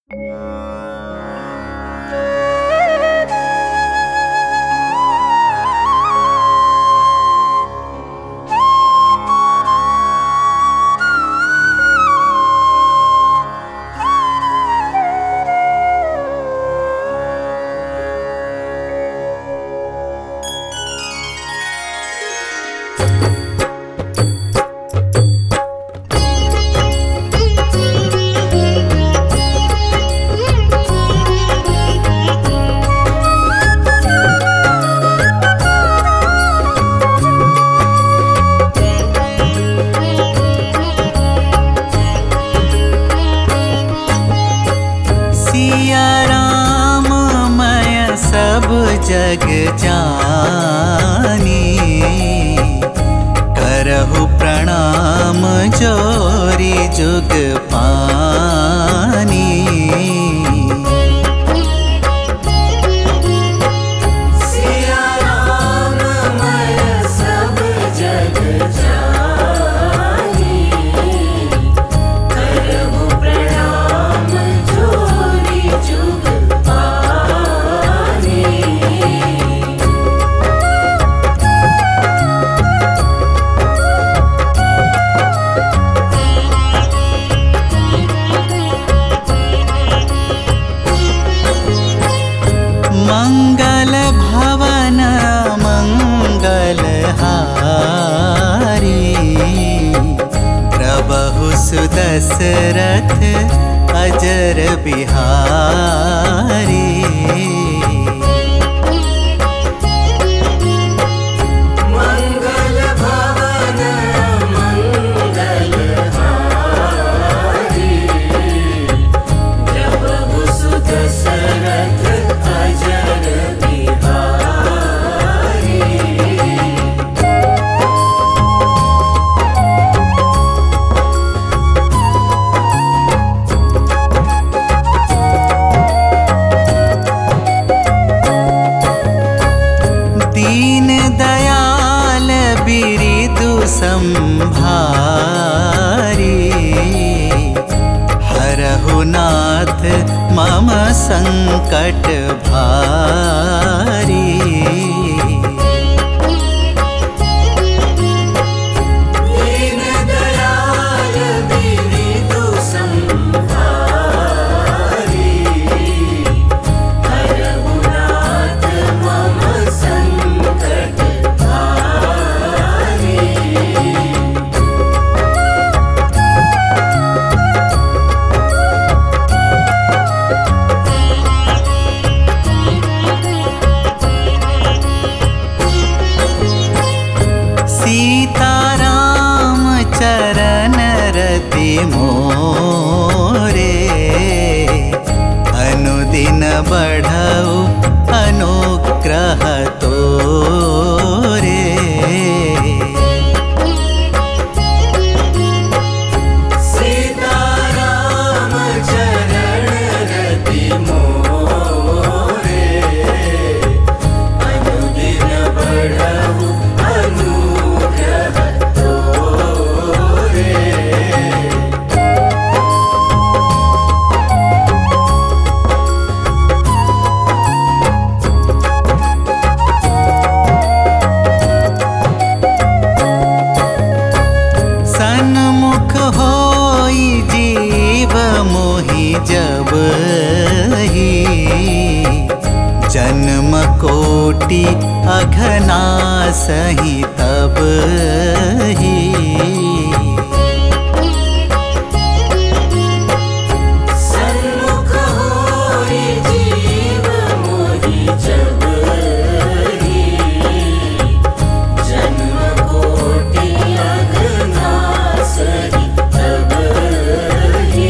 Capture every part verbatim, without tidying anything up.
जग जानी करहु प्रणाम जोरी जुग पानी। सिया राम मैं सब जग जानी करहु प्रणाम जोरी जुग पानी। मंगल भवन मंगल हारी प्रभु सुदशरथ अजर बिहारी। मंगल भवन मंगल हारी प्रभु सुदशरथ अजर बिहारी। दीन दयाल बिरिदु संभारी हरहु नाथ मम संकट भारी। दीन दयाल बिरिदु संभारी हरहु नाथ मम संकट भारी। सीताराम चरण रति मोरे अनुदिन बढ़ऊ अनुग्रह तोरे। सीताराम चरण रति मोरे अनुदिन बढ़ऊ अनुग्रह तोरे। सन्मुख होई जीव मोहि जब ही जन्म कोटि अघनासहि तब ही। सन्मुख होई जीव मोहि जब ही जन्म कोटि अघनासहि तब ही।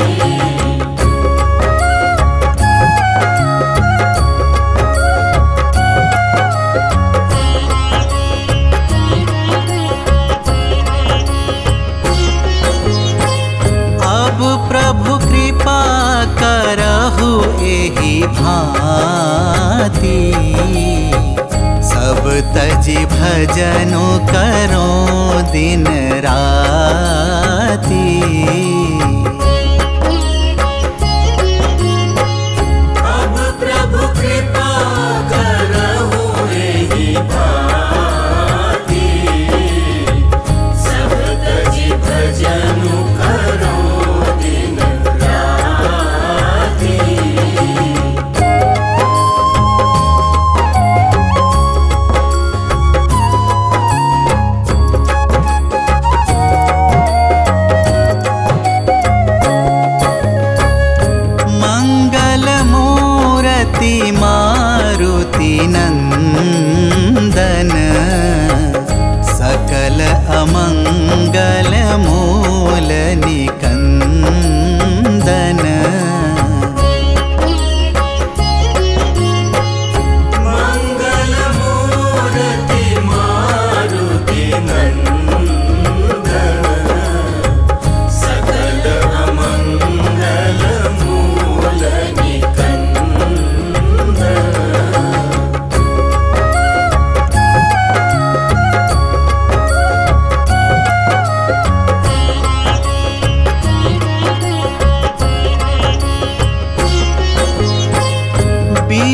अब प्रभु कृपा करहु एहि भांति सब तजि भजनो करो दिन राति।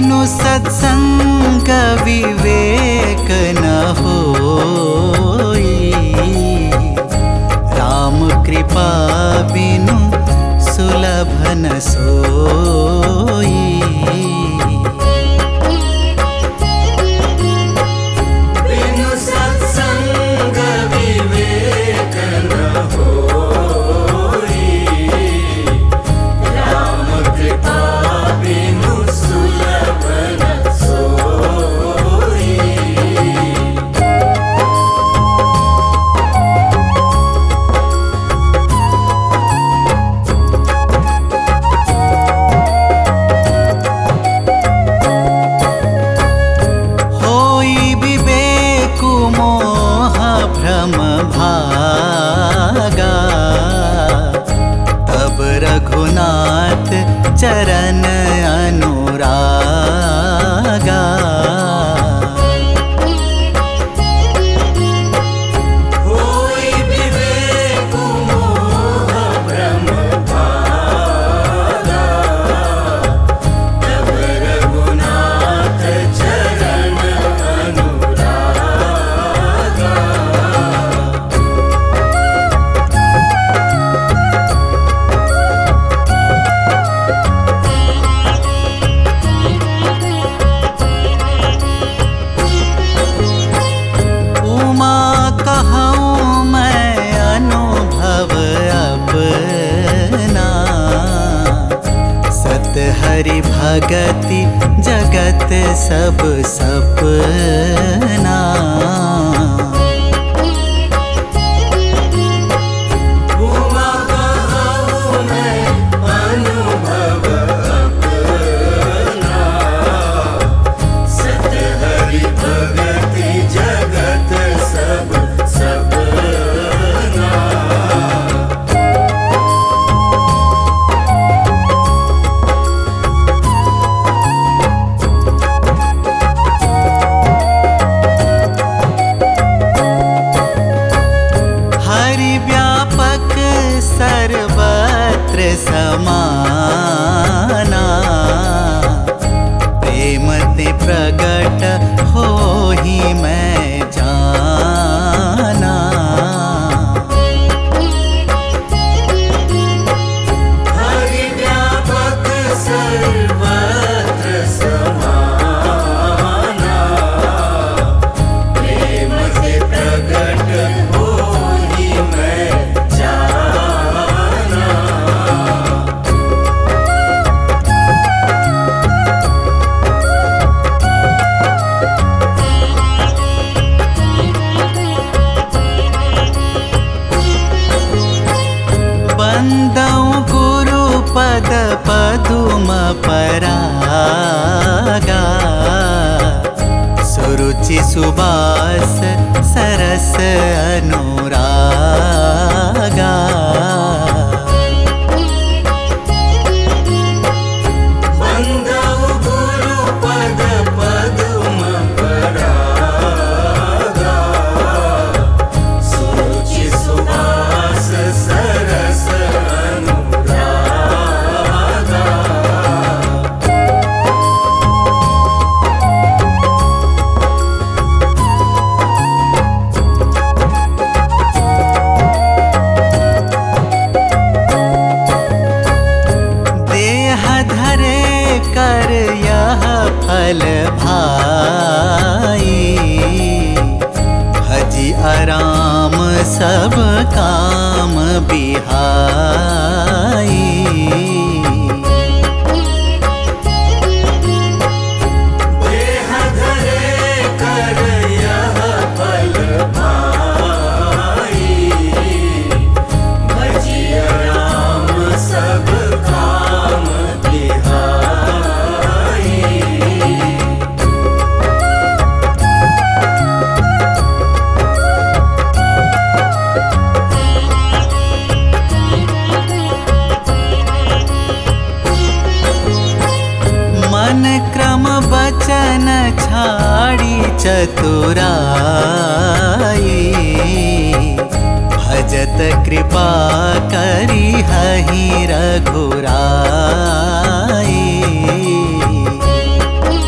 बिनु सत्संग विवेक न होई, राम कृपा बिनु सुलभ न सोई। बिनु सत्संग विवेक न होई, राम कृपा बिनु सुलभ न सोई। होई विवेकु मोह भ्रम भागा, तब रघुनाथ चरण अनुरागा। होई विवेक मोह भ्रम भागा, तब रघुनाथ चरण अनुरागा। उमा कहूँ मैं अनुभव अपना, सत हरि भगति जगत सब सपना। उमा कहूँ मैं अनुभव अपना, सत हरि भगति जगत सब सपना। हरि व्यापक सर्वत्र समाना, प्रेम ते प्रगट होहि मैं जाना। हरि व्यापक सर्वत्र समाना, प्रेम से प्रगट होहि मैं जाना। बंदौ गुरु पद पदुम परागा, सुरुचि सुबास सरस अनुरागा। बंदौ गुरु पद पदुम परागा, सुरुचि सुबास सरस अनुरागा। देह धरे कर यह फल भाई, भजी आराम सब काम बिहाई। देह धरे कर यह फल भाई, भजिया राम सब काम बिहाई। मन क्रम बचन छाड़ी चतुराई, भजत कृपा करी हहि रघुराई।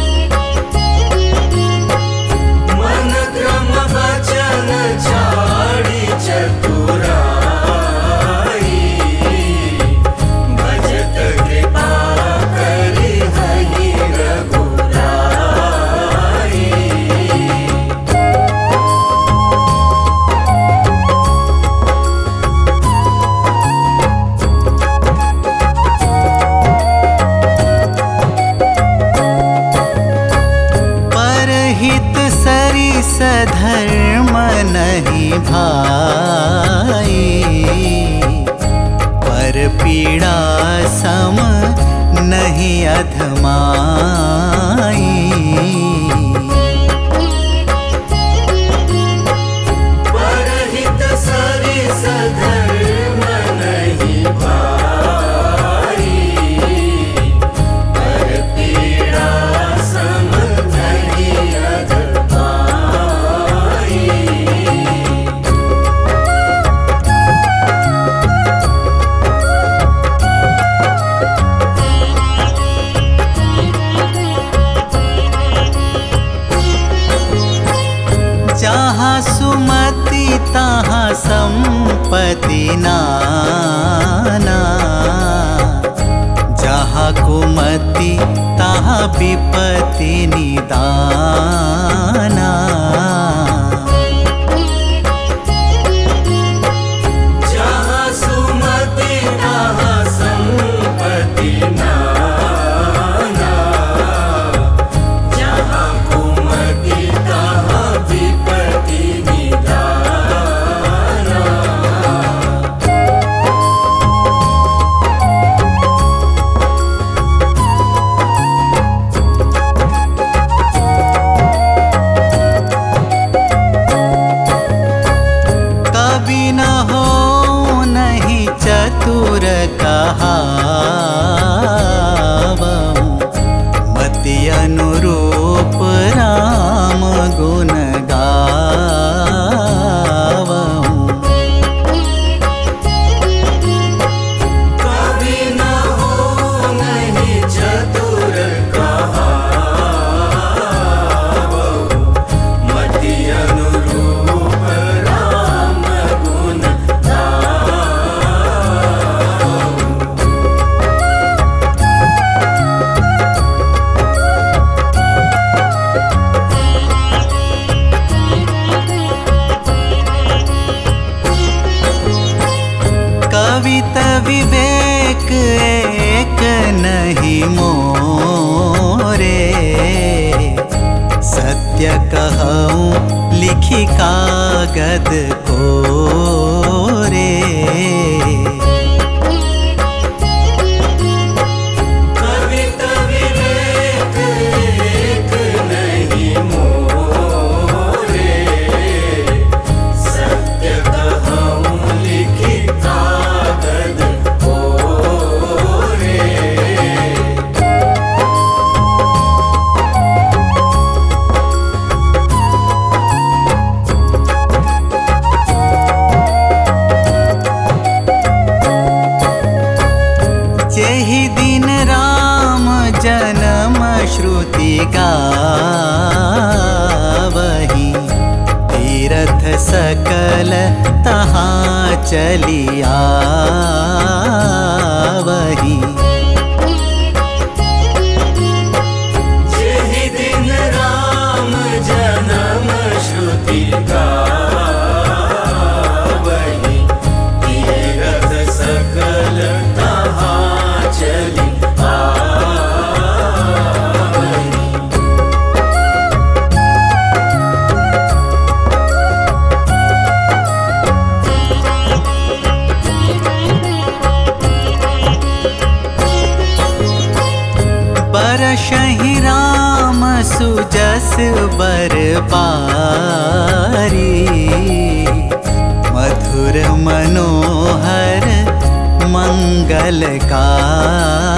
नहीं अधमाई। परहित सरिस धर्म नहीं भाई, पर पीड़ा सम नहीं अध पाई। जहाँ सुमति तहाँ संपत्ति नाना, जहाँ कुमति तहाँ विपत्ति निदाना। जहाँ सुमति तहाँ संपत्ति नाना, जहाँ कुमति तहाँ विपत्ति निदाना। कभी न हो नहीं चतुर कहावहु, मति अनुरूप राम गुण गावहु। कभी न हो नहीं चतुर कहावहु, मति अनुरूप राम गुण गावहु। कवित विवेक एक नहीं मोरे, सत्य कहूँ लिखी कागद कोरे। कवित विवेक एक नहीं मोरे, सत्य कहूँ लिखी कागद कोरे। जेहि दिन राम जन्म श्रुति गावही, तीरथ सकल तहाँ चली आवही। जेहि दिन राम जन्म श्रुति गावही, तीरथ सकल तहाँ चली आवही। बरसहि राम सुजस बर पारी, मधुर मनोहर मंगलकारी।